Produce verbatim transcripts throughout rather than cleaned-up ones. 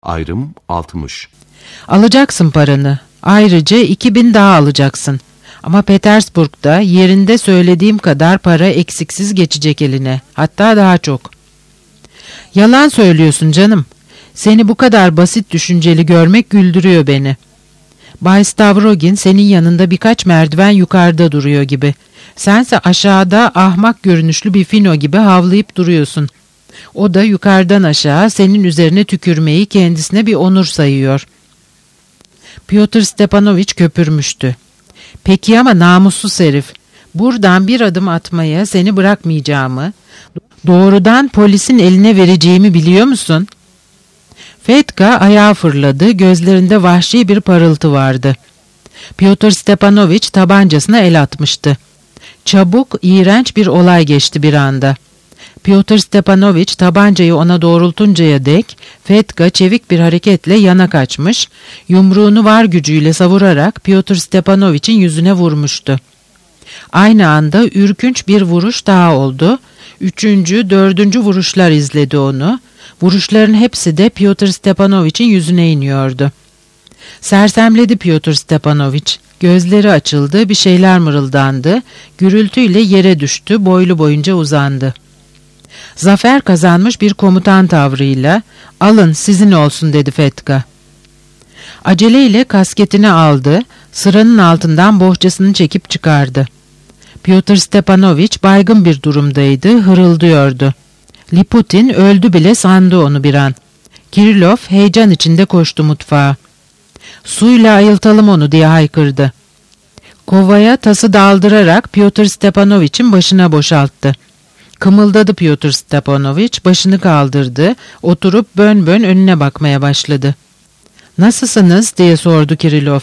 Ayrım altmış. Alacaksın paranı. Ayrıca iki bin daha alacaksın. Ama Petersburg'da yerinde söylediğim kadar para eksiksiz geçecek eline. Hatta daha çok. Yalan söylüyorsun canım. Seni bu kadar basit düşünceli görmek güldürüyor beni. Bay Stavrogin senin yanında birkaç merdiven yukarıda duruyor gibi. Sense aşağıda ahmak görünüşlü bir fino gibi havlayıp duruyorsun. O da yukarıdan aşağı senin üzerine tükürmeyi kendisine bir onur sayıyor. Pyotr Stepanovich köpürmüştü. Peki ama namussuz herif, buradan bir adım atmaya seni bırakmayacağımı, doğrudan polisin eline vereceğimi biliyor musun? Fetka ayağa fırladı, gözlerinde vahşi bir parıltı vardı. Pyotr Stepanovich tabancasına el atmıştı. Çabuk, iğrenç bir olay geçti bir anda. Pyotr Stepanovich tabancayı ona doğrultuncaya dek Fetka çevik bir hareketle yana kaçmış, yumruğunu var gücüyle savurarak Pyotr Stepanovich'in yüzüne vurmuştu. Aynı anda ürkünç bir vuruş daha oldu. Üçüncü, dördüncü vuruşlar izledi onu. Vuruşların hepsi de Pyotr Stepanovich'in yüzüne iniyordu. Sersemledi Pyotr Stepanovich. Gözleri açıldı, bir şeyler mırıldandı. Gürültüyle yere düştü, boylu boyunca uzandı. Zafer kazanmış bir komutan tavrıyla "Alın, sizin olsun," dedi Fetka. Aceleyle kasketini aldı, sıranın altından bohçasını çekip çıkardı. Pyotr Stepanovich baygın bir durumdaydı, hırıldıyordu. Liputin öldü bile sandı onu bir an. Kirillov heyecan içinde koştu mutfağa. "Suyla ayıltalım onu," diye haykırdı. Kovaya tası daldırarak Pyotr Stepanovich'in başına boşalttı. Kımıldadı Pyotr Stepanovich, başını kaldırdı, oturup bön bön önüne bakmaya başladı. "Nasılsınız?" diye sordu Kirillov.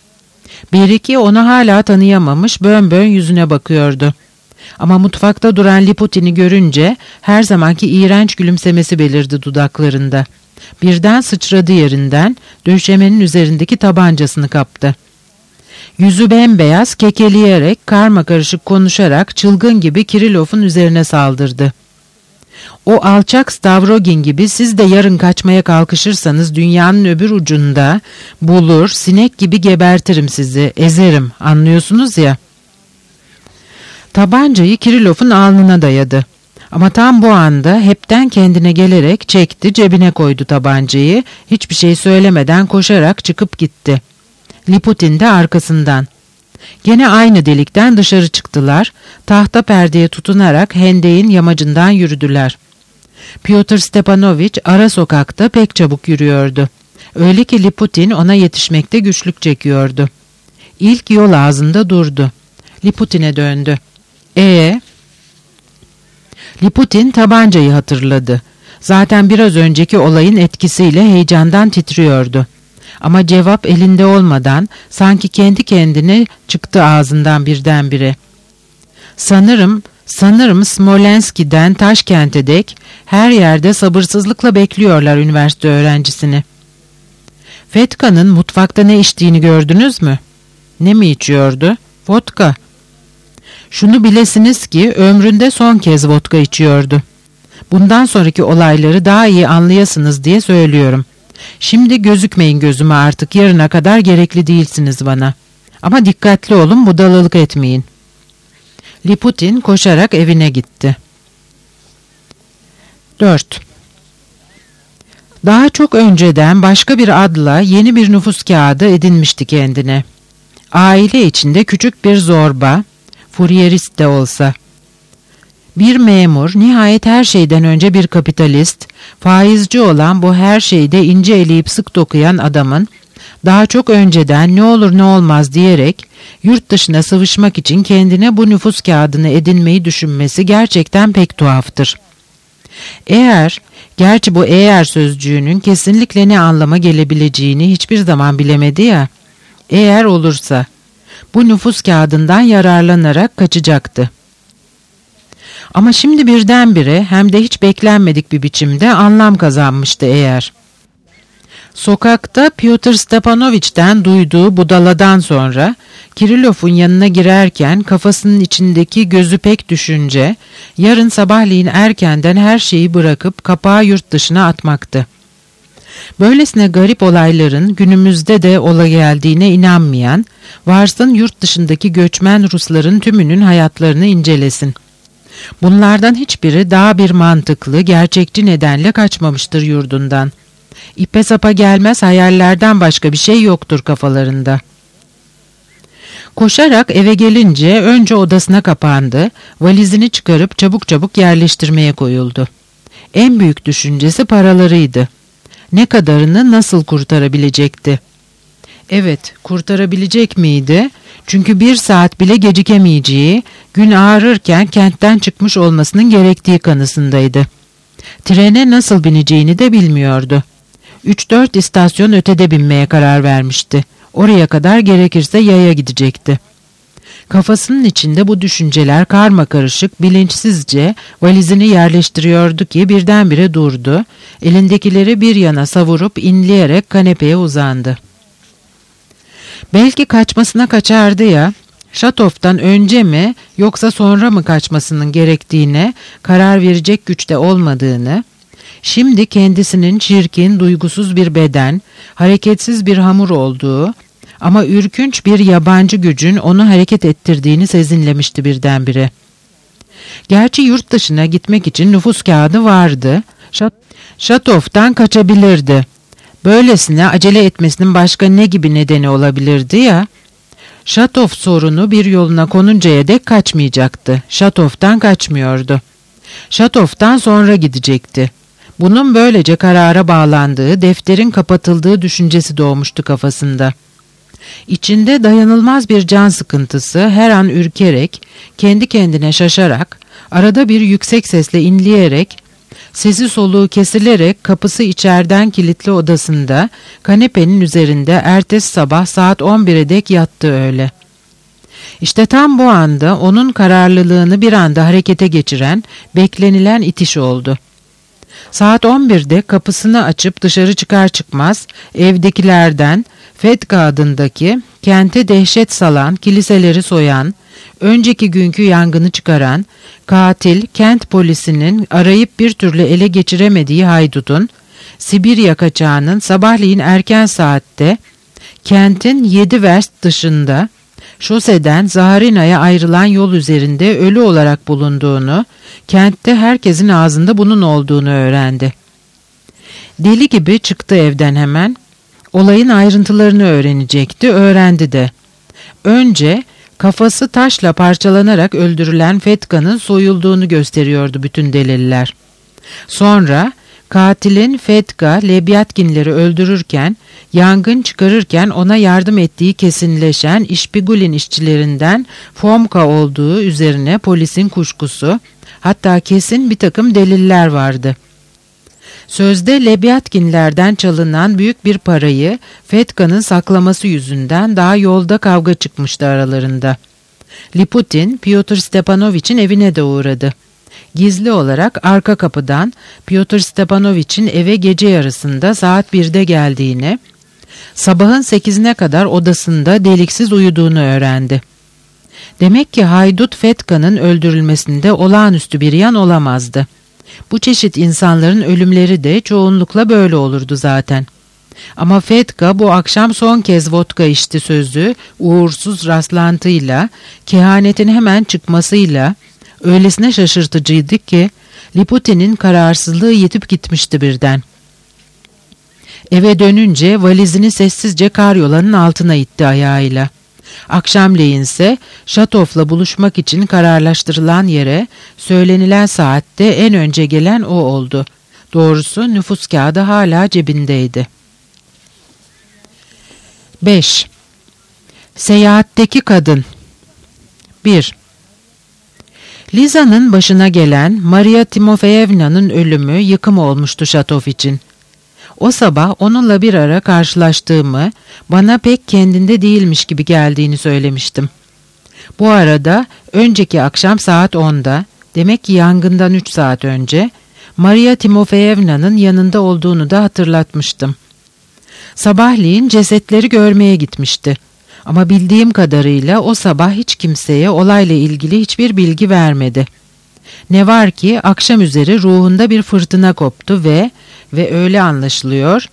Beriki onu hala tanıyamamış, bön bön yüzüne bakıyordu. Ama mutfakta duran Liputin'i görünce her zamanki iğrenç gülümsemesi belirdi dudaklarında. Birden sıçradı yerinden, döşemenin üzerindeki tabancasını kaptı. Yüzü bembeyaz, kekeleyerek, karmakarışık konuşarak çılgın gibi Kirillov'un üzerine saldırdı. "O alçak Stavrogin gibi siz de yarın kaçmaya kalkışırsanız dünyanın öbür ucunda bulur, sinek gibi gebertirim sizi, ezerim, anlıyorsunuz ya." Tabancayı Kirillov'un alnına dayadı. Ama tam bu anda hepten kendine gelerek çekti, cebine koydu tabancayı, hiçbir şey söylemeden koşarak çıkıp gitti. Liputin de arkasından. Gene aynı delikten dışarı çıktılar, tahta perdeye tutunarak hendeğin yamacından yürüdüler. Pyotr Stepanovich ara sokakta pek çabuk yürüyordu. Öyle ki Liputin ona yetişmekte güçlük çekiyordu. İlk yol ağzında durdu. Liputin'e döndü. "Ee?" Liputin tabancayı hatırladı. Zaten biraz önceki olayın etkisiyle heyecandan titriyordu. Ama cevap elinde olmadan sanki kendi kendine çıktı ağzından birdenbire. Sanırım, sanırım Smolenski'den Taşkent'e dek her yerde sabırsızlıkla bekliyorlar üniversite öğrencisini." "Fetka'nın mutfakta ne içtiğini gördünüz mü?" "Ne mi içiyordu?" "Vodka." "Şunu bilesiniz ki ömründe son kez vodka içiyordu. Bundan sonraki olayları daha iyi anlayasınız diye söylüyorum. Şimdi gözükmeyin gözüme artık, yarına kadar gerekli değilsiniz bana. Ama dikkatli olun, budalalık etmeyin." Liputin koşarak evine gitti. dört. Daha çok önceden başka bir adla yeni bir nüfus kağıdı edinmişti kendine. Aile içinde küçük bir zorba, furyerist de olsa. Bir memur, nihayet her şeyden önce bir kapitalist, faizci olan bu her şeyde ince eleyip sık dokuyan adamın, daha çok önceden ne olur ne olmaz diyerek yurt dışına sıvışmak için kendine bu nüfus kağıdını edinmeyi düşünmesi gerçekten pek tuhaftır. Eğer, gerçi bu eğer sözcüğünün kesinlikle ne anlama gelebileceğini hiçbir zaman bilemedi ya, eğer olursa, bu nüfus kağıdından yararlanarak kaçacaktı. Ama şimdi birdenbire hem de hiç beklenmedik bir biçimde anlam kazanmıştı eğer. Sokakta Pyotr Stepanovich'ten duyduğu budaladan sonra Kirillov'un yanına girerken kafasının içindeki gözü pek düşünce yarın sabahleyin erkenden her şeyi bırakıp kapağı yurt dışına atmaktı. Böylesine garip olayların günümüzde de ola geldiğine inanmayan, varsın yurt dışındaki göçmen Rusların tümünün hayatlarını incelesin. Bunlardan hiçbiri daha bir mantıklı, gerçekçi nedenle kaçmamıştır yurdundan. İpe sapa gelmez hayallerden başka bir şey yoktur kafalarında. Koşarak eve gelince önce odasına kapandı, valizini çıkarıp çabuk çabuk yerleştirmeye koyuldu. En büyük düşüncesi paralarıydı. Ne kadarını nasıl kurtarabilecekti? Evet, kurtarabilecek miydi? Çünkü bir saat bile gecikemeyeceği, gün ağarırken kentten çıkmış olmasının gerektiği kanısındaydı. Trene nasıl bineceğini de bilmiyordu. Üç dört istasyon ötede binmeye karar vermişti. Oraya kadar gerekirse yaya gidecekti. Kafasının içinde bu düşünceler karmakarışık, bilinçsizce valizini yerleştiriyordu ki birdenbire durdu, elindekileri bir yana savurup inleyerek kanepeye uzandı. Belki kaçmasına kaçardı ya, Şatov'tan önce mi yoksa sonra mı kaçmasının gerektiğine karar verecek güçte olmadığını, şimdi kendisinin çirkin, duygusuz bir beden, hareketsiz bir hamur olduğu ama ürkünç bir yabancı gücün onu hareket ettirdiğini sezinlemişti birdenbire. Gerçi yurt dışına gitmek için nüfus kağıdı vardı, Şat Şatov'tan kaçabilirdi. Böylesine acele etmesinin başka ne gibi nedeni olabilirdi ya? Şatov sorunu bir yoluna konuncaya dek kaçmayacaktı. Şatov'tan kaçmıyordu. Şatov'tan sonra gidecekti. Bunun böylece karara bağlandığı, defterin kapatıldığı düşüncesi doğmuştu kafasında. İçinde dayanılmaz bir can sıkıntısı her an ürkerek, kendi kendine şaşarak, arada bir yüksek sesle inleyerek, sesi soluğu kesilerek kapısı içeriden kilitli odasında, kanepenin üzerinde ertesi sabah saat on bire dek yattı öyle. İşte tam bu anda onun kararlılığını bir anda harekete geçiren, beklenilen itiş oldu. Saat on birde kapısını açıp dışarı çıkar çıkmaz evdekilerden Fedka adındaki kente dehşet salan, kiliseleri soyan, önceki günkü yangını çıkaran, katil kent polisinin arayıp bir türlü ele geçiremediği haydutun, Sibirya kaçağının sabahleyin erken saatte kentin yedi verst dışında şoseden Zaharina'ya ayrılan yol üzerinde ölü olarak bulunduğunu, kentte herkesin ağzında bunun olduğunu öğrendi. Deli gibi çıktı evden hemen. Olayın ayrıntılarını öğrenecekti, öğrendi de. Önce kafası taşla parçalanarak öldürülen Fedka'nın soyulduğunu gösteriyordu bütün deliller. Sonra katilin Fedka, Lebyatkinleri öldürürken, yangın çıkarırken ona yardım ettiği kesinleşen İşbigulin işçilerinden Fomka olduğu üzerine polisin kuşkusu, hatta kesin bir takım deliller vardı. Sözde Lebyatkinlerden çalınan büyük bir parayı Fedka'nın saklaması yüzünden daha yolda kavga çıkmıştı aralarında. Liputin, Pyotr Stepanovich'in evine de uğradı. Gizli olarak arka kapıdan Pyotr Stepanovich'in eve gece yarısında saat birde geldiğini, sabahın sekizine kadar odasında deliksiz uyuduğunu öğrendi. Demek ki haydut Fedka'nın öldürülmesinde olağanüstü bir yan olamazdı. Bu çeşit insanların ölümleri de çoğunlukla böyle olurdu zaten. Ama Fedka bu akşam son kez vodka içti sözü uğursuz rastlantıyla, kehanetin hemen çıkmasıyla öylesine şaşırtıcıydı ki Liputin'in kararsızlığı yitip gitmişti birden. Eve dönünce valizini sessizce karyolanın altına itti ayağıyla. Akşamleyinse Şatov'la buluşmak için kararlaştırılan yere söylenilen saatte en önce gelen o oldu. Doğrusu nüfus kağıdı hala cebindeydi. beş. Seyahatteki kadın. bir. Liza'nın başına gelen Maria Timofeyevna'nın ölümü yıkım olmuştu Şatov için. O sabah onunla bir ara karşılaştığımı, bana pek kendinde değilmiş gibi geldiğini söylemiştim. Bu arada önceki akşam saat onda, demek ki yangından üç saat önce, Maria Timofeyevna'nın yanında olduğunu da hatırlatmıştım. Sabahleyin cesetleri görmeye gitmişti. Ama bildiğim kadarıyla o sabah hiç kimseye olayla ilgili hiçbir bilgi vermedi. Ne var ki akşam üzeri ruhunda bir fırtına koptu ve ve öyle anlaşılıyor,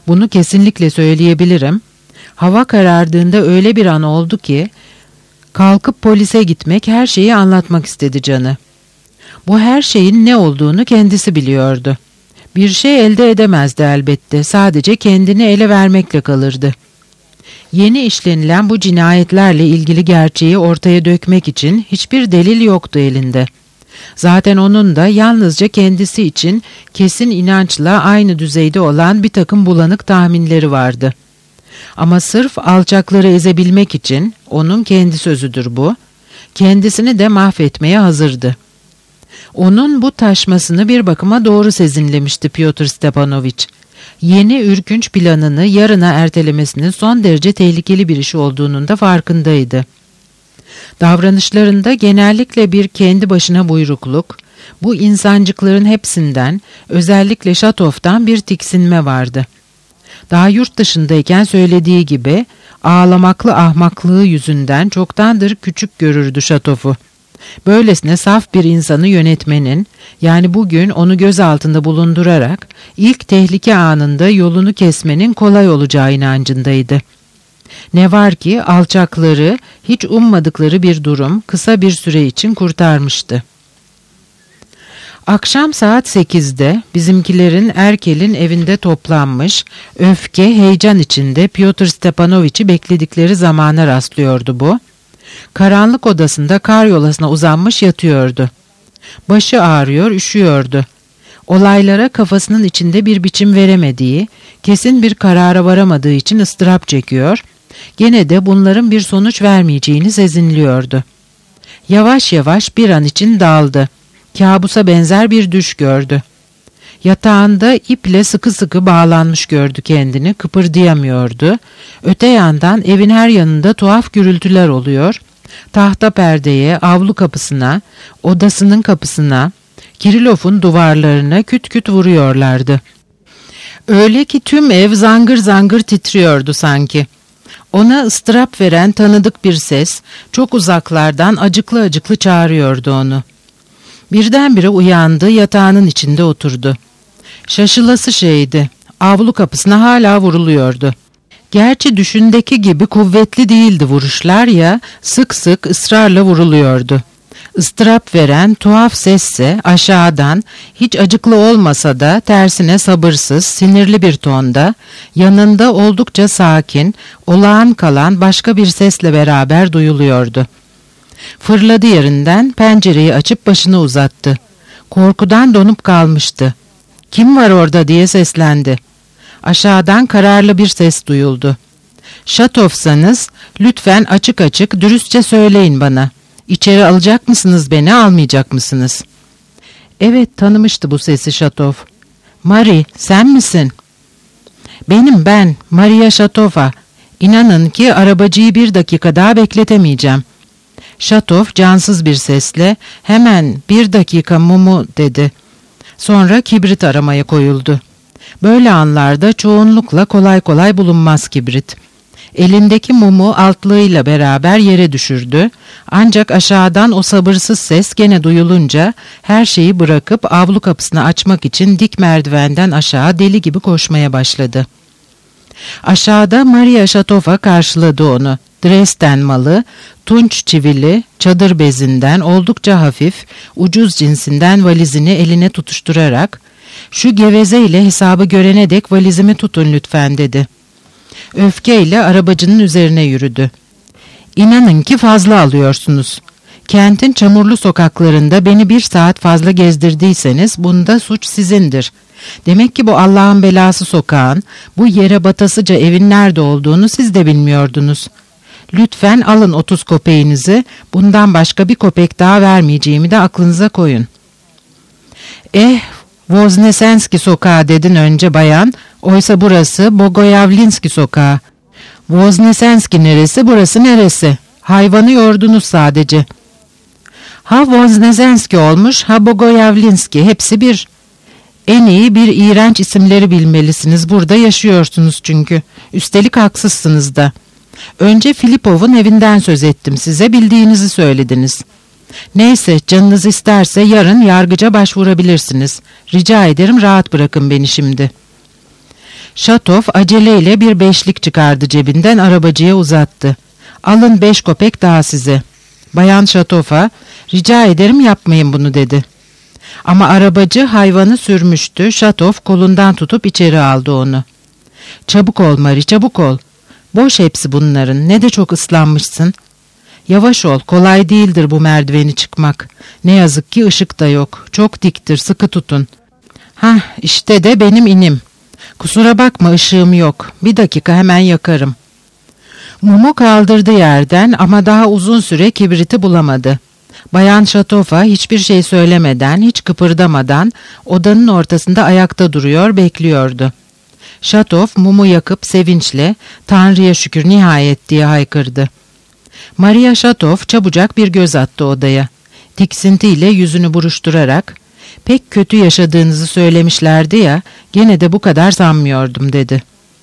Bunu kesinlikle söyleyebilirim. Hava karardığında öyle bir an oldu ki, kalkıp polise gitmek, her şeyi anlatmak istedi canı. Bu her şeyin ne olduğunu kendisi biliyordu. Bir şey elde edemezdi elbette, sadece kendini ele vermekle kalırdı. Yeni işlenilen bu cinayetlerle ilgili gerçeği ortaya dökmek için hiçbir delil yoktu elinde. Zaten onun da yalnızca kendisi için kesin inançla aynı düzeyde olan bir takım bulanık tahminleri vardı. Ama sırf alçakları ezebilmek için, onun kendi sözüdür bu, kendisini de mahvetmeye hazırdı. Onun bu taşmasını bir bakıma doğru sezinlemişti Pyotr Stepanovich. Yeni ürkünç planını yarına ertelemesinin son derece tehlikeli bir iş olduğunun da farkındaydı. Davranışlarında genellikle bir kendi başına buyrukluk, bu insancıkların hepsinden, özellikle Şatov'tan bir tiksinme vardı. Daha yurt dışındayken söylediği gibi, ağlamaklı ahmaklığı yüzünden çoktandır küçük görürdü Şatov'u. Böylesine saf bir insanı yönetmenin, yani bugün onu göz altında bulundurarak, ilk tehlike anında yolunu kesmenin kolay olacağı inancındaydı. Ne var ki alçakları, hiç ummadıkları bir durum kısa bir süre için kurtarmıştı. Akşam saat sekizde bizimkilerin Erkel'in evinde toplanmış, öfke, heyecan içinde Pyotr Stepanovich'i bekledikleri zamana rastlıyordu bu. Karanlık odasında karyolasına uzanmış yatıyordu. Başı ağrıyor, üşüyordu. Olaylara kafasının içinde bir biçim veremediği, kesin bir karara varamadığı için ıstırap çekiyor, gene de bunların bir sonuç vermeyeceğini sezinliyordu. Yavaş yavaş bir an için daldı. Kabusa benzer bir düş gördü. Yatağında iple sıkı sıkı bağlanmış gördü kendini, kıpırdayamıyordu. Öte yandan evin her yanında tuhaf gürültüler oluyor. Tahta perdeye, avlu kapısına, odasının kapısına, Kirilov'un duvarlarına küt küt vuruyorlardı. Öyle ki tüm ev zangır zangır titriyordu sanki. Ona ıstırap veren tanıdık bir ses, çok uzaklardan acıklı acıklı çağırıyordu onu. Birdenbire uyandı, yatağının içinde oturdu. Şaşılası şeydi, avlu kapısına hala vuruluyordu. Gerçi düşündeki gibi kuvvetli değildi vuruşlar ya, sık sık ısrarla vuruluyordu. Istırap veren tuhaf sesse aşağıdan, hiç acıklı olmasa da tersine sabırsız, sinirli bir tonda, yanında oldukça sakin, olağan kalan başka bir sesle beraber duyuluyordu. Fırladı yerinden, pencereyi açıp başını uzattı. Korkudan donup kalmıştı. "Kim var orada?" diye seslendi. Aşağıdan kararlı bir ses duyuldu. "Şatov'sanız lütfen açık açık dürüstçe söyleyin bana. İçeri alacak mısınız beni, almayacak mısınız?" Evet, tanımıştı bu sesi Şatov. "Marie, sen misin?" "Benim ben, Maria Şatova. İnanın ki arabacıyı bir dakika daha bekletemeyeceğim." Şatov cansız bir sesle "Hemen bir dakika mumu" dedi. Sonra kibrit aramaya koyuldu. Böyle anlarda çoğunlukla kolay kolay bulunmaz kibrit. Elindeki mumu altlığıyla beraber yere düşürdü. Ancak aşağıdan o sabırsız ses gene duyulunca her şeyi bırakıp avlu kapısını açmak için dik merdivenden aşağı deli gibi koşmaya başladı. Aşağıda Maria Şatova karşıladı onu. Dresden malı, tunç çivili, çadır bezinden oldukça hafif, ucuz cinsinden valizini eline tutuşturarak "Şu gevezeyle hesabı görene dek valizimi tutun lütfen" dedi. Öfkeyle arabacının üzerine yürüdü. "İnanın ki fazla alıyorsunuz. Kentin çamurlu sokaklarında beni bir saat fazla gezdirdiyseniz bunda suç sizindir. Demek ki bu Allah'ın belası sokağın, bu yere batasıca evin nerede olduğunu siz de bilmiyordunuz. Lütfen alın otuz kopeğinizi, bundan başka bir kopek daha vermeyeceğimi de aklınıza koyun." "Eh, Voznesenski sokağı dedin önce bayan, oysa burası Bogoyavlinski sokağı." "Voznesenski neresi, burası neresi? Hayvanı yordunuz sadece." "Ha Voznesenski olmuş, ha Bogoyavlinski, hepsi bir. En iyi bir iğrenç isimleri bilmelisiniz, burada yaşıyorsunuz çünkü. Üstelik haksızsınız da. Önce Filipov'un evinden söz ettim size, bildiğinizi söylediniz. Neyse, canınız isterse yarın yargıca başvurabilirsiniz. Rica ederim, rahat bırakın beni şimdi." Şatov aceleyle bir beşlik çıkardı cebinden, arabacıya uzattı. Alın beş kopek daha size. Bayan Şatov'a rica ederim yapmayın bunu dedi. Ama arabacı hayvanı sürmüştü. Şatov kolundan tutup içeri aldı onu. Çabuk ol Marie, çabuk ol. Boş hepsi bunların, ne de çok ıslanmışsın. Yavaş ol, kolay değildir bu merdiveni çıkmak. Ne yazık ki ışık da yok, çok diktir, sıkı tutun. Hah, işte de benim inim. Kusura bakma, ışığım yok, bir dakika hemen yakarım. Mumu kaldırdı yerden ama daha uzun süre kibriti bulamadı. Bayan Şatov'a hiçbir şey söylemeden, hiç kıpırdamadan odanın ortasında ayakta duruyor, bekliyordu. Şatov mumu yakıp sevinçle "Tanrı'ya şükür nihayet" diye haykırdı. Maria Şatov çabucak bir göz attı odaya. Tiksintiyle yüzünü buruşturarak "Pek kötü yaşadığınızı söylemişlerdi ya, gene de bu kadar sanmıyordum" dedi.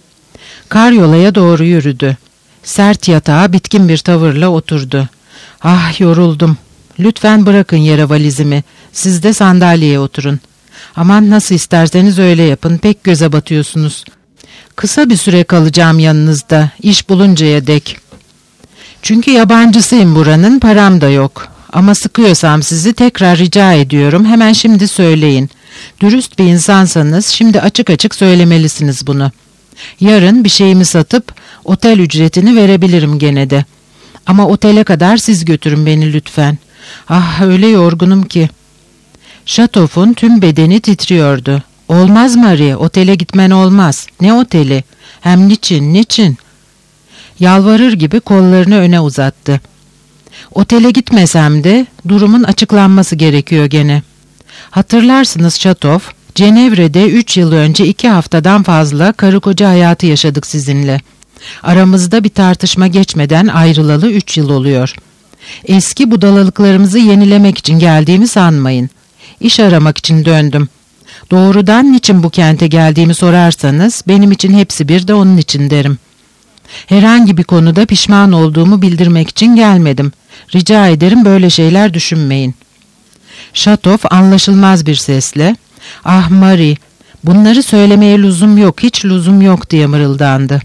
Karyolaya doğru yürüdü. Sert yatağa bitkin bir tavırla oturdu. "Ah, yoruldum. Lütfen bırakın yere valizimi. Siz de sandalyeye oturun. Aman nasıl isterseniz öyle yapın, pek göze batıyorsunuz. Kısa bir süre kalacağım yanınızda, iş buluncaya dek. Çünkü yabancısıyım buranın, param da yok. Ama sıkıyorsam sizi tekrar rica ediyorum, hemen şimdi söyleyin. Dürüst bir insansanız şimdi açık açık söylemelisiniz bunu. Yarın bir şeyimi satıp otel ücretini verebilirim gene de. Ama otele kadar siz götürün beni lütfen. Ah, öyle yorgunum ki." Şatov'un tüm bedeni titriyordu. "Olmaz Marie, otele gitmen olmaz. Ne oteli? Hem niçin, niçin?" Yalvarır gibi kollarını öne uzattı. "Otele gitmesem de durumun açıklanması gerekiyor gene. Hatırlarsınız Şatov, Cenevre'de üç yıl önce iki haftadan fazla karı koca hayatı yaşadık sizinle. Aramızda bir tartışma geçmeden ayrılalı üç yıl oluyor. Eski budalalıklarımızı yenilemek için geldiğimi sanmayın. İş aramak için döndüm. Doğrudan niçin bu kente geldiğimi sorarsanız benim için hepsi bir de onun için derim. Herhangi bir konuda pişman olduğumu bildirmek için gelmedim. Rica ederim böyle şeyler düşünmeyin." Şatov anlaşılmaz bir sesle "Ah Marie, bunları söylemeye lüzum yok, hiç lüzum yok" diye mırıldandı.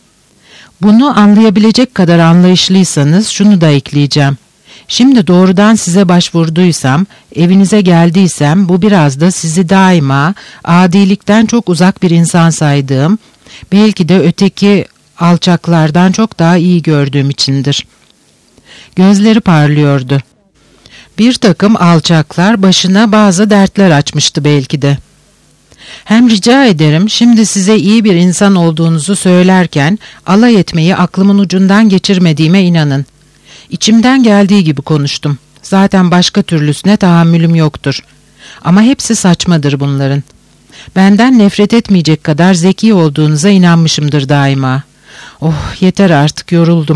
"Bunu anlayabilecek kadar anlayışlıysanız şunu da ekleyeceğim. Şimdi doğrudan size başvurduysam, evinize geldiysem bu biraz da sizi daima adilikten çok uzak bir insan saydığım, belki de öteki alçaklardan çok daha iyi gördüğüm içindir." Gözleri parlıyordu. Bir takım alçaklar başına bazı dertler açmıştı belki de. "Hem rica ederim şimdi size iyi bir insan olduğunuzu söylerken alay etmeyi aklımın ucundan geçirmediğime inanın. İçimden geldiği gibi konuştum. Zaten başka türlüsüne tahammülüm yoktur. Ama hepsi saçmadır bunların. Benden nefret etmeyecek kadar zeki olduğunuza inanmışımdır daima. Oh, yeter artık, yoruldum."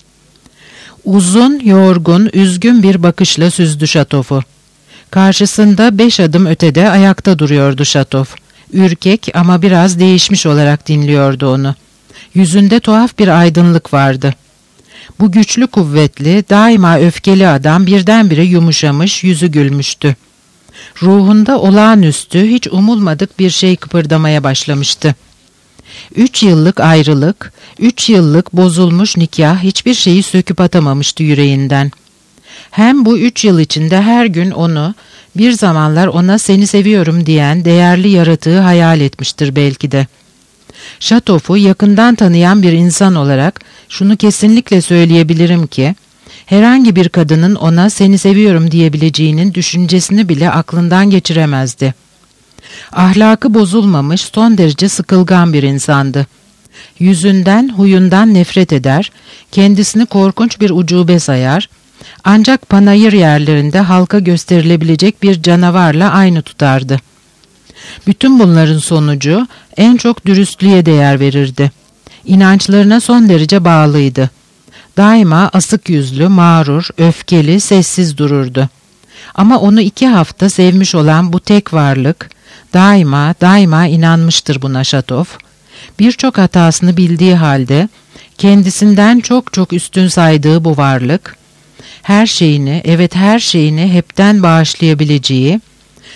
Uzun, yorgun, üzgün bir bakışla süzdü Şatov'u. Karşısında beş adım ötede ayakta duruyordu Şatov. Ürkek ama biraz değişmiş olarak dinliyordu onu. Yüzünde tuhaf bir aydınlık vardı. Bu güçlü, kuvvetli, daima öfkeli adam birdenbire yumuşamış, yüzü gülmüştü. Ruhunda olağanüstü, hiç umulmadık bir şey kıpırdamaya başlamıştı. Üç yıllık ayrılık, üç yıllık bozulmuş nikah hiçbir şeyi söküp atamamıştı yüreğinden. Hem bu üç yıl içinde her gün onu, bir zamanlar ona "seni seviyorum" diyen değerli yaratığı hayal etmiştir belki de. Şatov'u yakından tanıyan bir insan olarak şunu kesinlikle söyleyebilirim ki, herhangi bir kadının ona "seni seviyorum" diyebileceğinin düşüncesini bile aklından geçiremezdi. Ahlakı bozulmamış, son derece sıkılgan bir insandı. Yüzünden, huyundan nefret eder, kendisini korkunç bir ucube sayar, ancak panayır yerlerinde halka gösterilebilecek bir canavarla aynı tutardı. Bütün bunların sonucu en çok dürüstlüğe değer verirdi. İnançlarına son derece bağlıydı. Daima asık yüzlü, mağrur, öfkeli, sessiz dururdu. Ama onu iki hafta sevmiş olan bu tek varlık, daima daima inanmıştır buna Şatov. Birçok hatasını bildiği halde, kendisinden çok çok üstün saydığı bu varlık, her şeyini, evet her şeyini hepten bağışlayabileceği,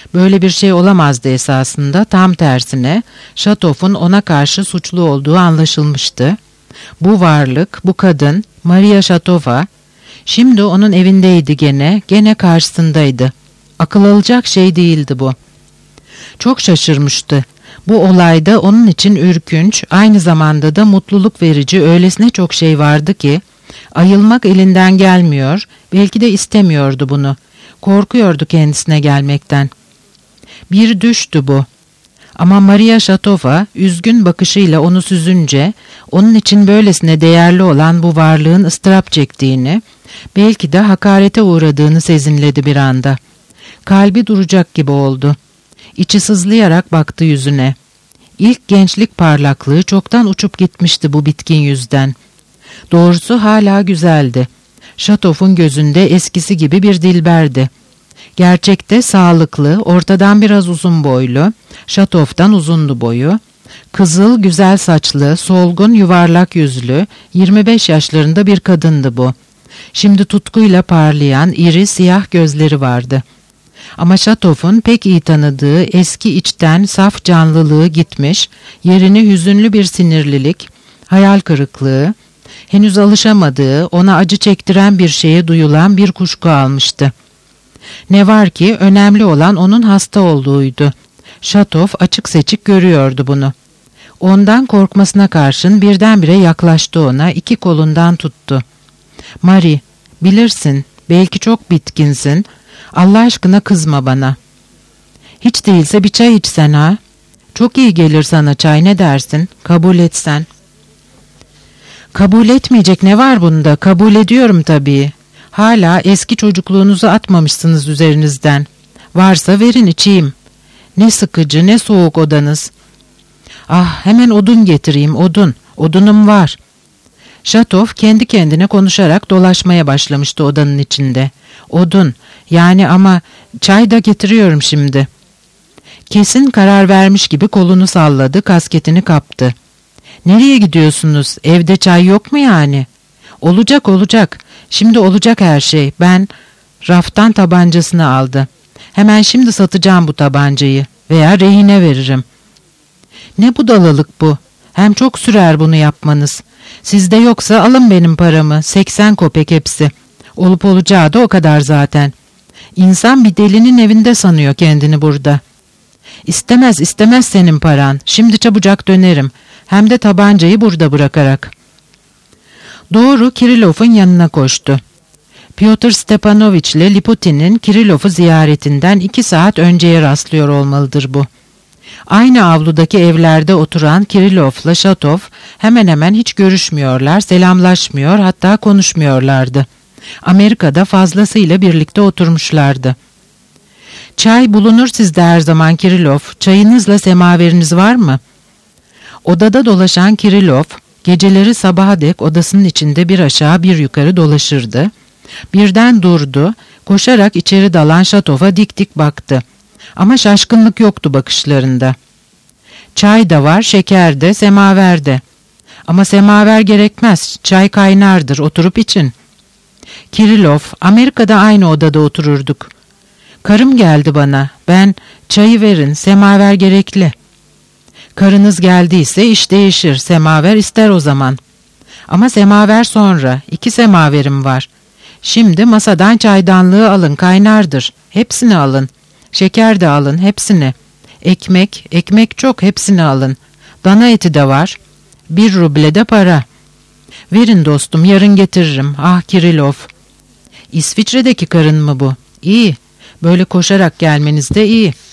Böyle bir şey olamazdı esasında, tam tersine Şatov'un ona karşı suçlu olduğu anlaşılmıştı. Bu varlık, bu kadın, Maria Şatova, şimdi onun evindeydi gene, gene karşısındaydı. Akıl alacak şey değildi bu. Çok şaşırmıştı. Bu olayda onun için ürkünç, aynı zamanda da mutluluk verici öylesine çok şey vardı ki, ayılmak elinden gelmiyor, belki de istemiyordu bunu. Korkuyordu kendisine gelmekten. Bir düştü bu. Ama Maria Şatova üzgün bakışıyla onu süzünce, onun için böylesine değerli olan bu varlığın ıstırap çektiğini, belki de hakarete uğradığını sezinledi bir anda. Kalbi duracak gibi oldu. İçi sızlayarak baktı yüzüne. İlk gençlik parlaklığı çoktan uçup gitmişti bu bitkin yüzden. Doğrusu hala güzeldi. Şatov'un gözünde eskisi gibi bir dilberdi. Gerçekte sağlıklı, ortadan biraz uzun boylu, Şatov'dan uzundu boyu, kızıl güzel saçlı, solgun yuvarlak yüzlü, yirmi beş yaşlarında bir kadındı bu. Şimdi tutkuyla parlayan iri siyah gözleri vardı. Ama Şatov'un pek iyi tanıdığı eski içten saf canlılığı gitmiş, yerini hüzünlü bir sinirlilik, hayal kırıklığı, henüz alışamadığı, ona acı çektiren bir şeye duyulan bir kuşku almıştı. Ne var ki önemli olan onun hasta olduğuydu. Şatov açık seçik görüyordu bunu. Ondan korkmasına karşın birdenbire yaklaştı ona, iki kolundan tuttu. "Marie, bilirsin, belki çok bitkinsin. Allah aşkına kızma bana. Hiç değilse bir çay içsen ha. Çok iyi gelir sana çay, ne dersin? Kabul etsen." "Kabul etmeyecek ne var bunda? Kabul ediyorum tabii. Hala eski çocukluğunuzu atmamışsınız üzerinizden. Varsa verin içeyim. Ne sıkıcı, ne soğuk odanız. Ah, hemen odun getireyim, odun. Odunum var." Şatov kendi kendine konuşarak dolaşmaya başlamıştı odanın içinde. Odun, yani ama çay da getiriyorum şimdi. Kesin karar vermiş gibi kolunu salladı, kasketini kaptı. "Nereye gidiyorsunuz? Evde çay yok mu yani?" "Olacak olacak. Şimdi olacak her şey. Ben..." Raftan tabancasını aldı. "Hemen şimdi satacağım bu tabancayı. Veya rehine veririm." "Ne budalalık bu? Hem çok sürer bunu yapmanız. Sizde yoksa alın benim paramı. seksen kopek hepsi. Olup olacağı da o kadar zaten. İnsan bir delinin evinde sanıyor kendini burada." "İstemez istemez senin paran. Şimdi çabucak dönerim. Hem de tabancayı burada bırakarak." Doğru Kirilov'un yanına koştu. Pyotr Stepanoviç ile Liputin'in Kirilov'u ziyaretinden iki saat önceye rastlıyor olmalıdır bu. Aynı avludaki evlerde oturan Kirilov'la Şatov hemen hemen hiç görüşmüyorlar, selamlaşmıyor, hatta konuşmuyorlardı. Amerika'da fazlasıyla birlikte oturmuşlardı. "Çay bulunur sizde her zaman Kirilov. Çayınızla semaveriniz var mı?" Odada dolaşan Kirilov, geceleri sabaha dek odasının içinde bir aşağı bir yukarı dolaşırdı. Birden durdu, koşarak içeri dalan Şatov'a dik dik baktı. Ama şaşkınlık yoktu bakışlarında. "Çay da var, şeker de, semaver de. Ama semaver gerekmez, çay kaynardır, oturup için." "Kirilov, Amerika'da aynı odada otururduk. Karım geldi bana, ben çayı verin, semaver gerekli." "Karınız geldiyse iş değişir, semaver ister o zaman." "Ama semaver sonra, iki semaverim var. Şimdi masadan çaydanlığı alın, kaynardır. Hepsini alın. Şeker de alın, hepsini. Ekmek, ekmek çok, hepsini alın. Dana eti de var. Bir ruble de para. Verin dostum, yarın getiririm. Ah Kirilov." "İsviçre'deki karın mı bu? İyi. Böyle koşarak gelmeniz de iyi."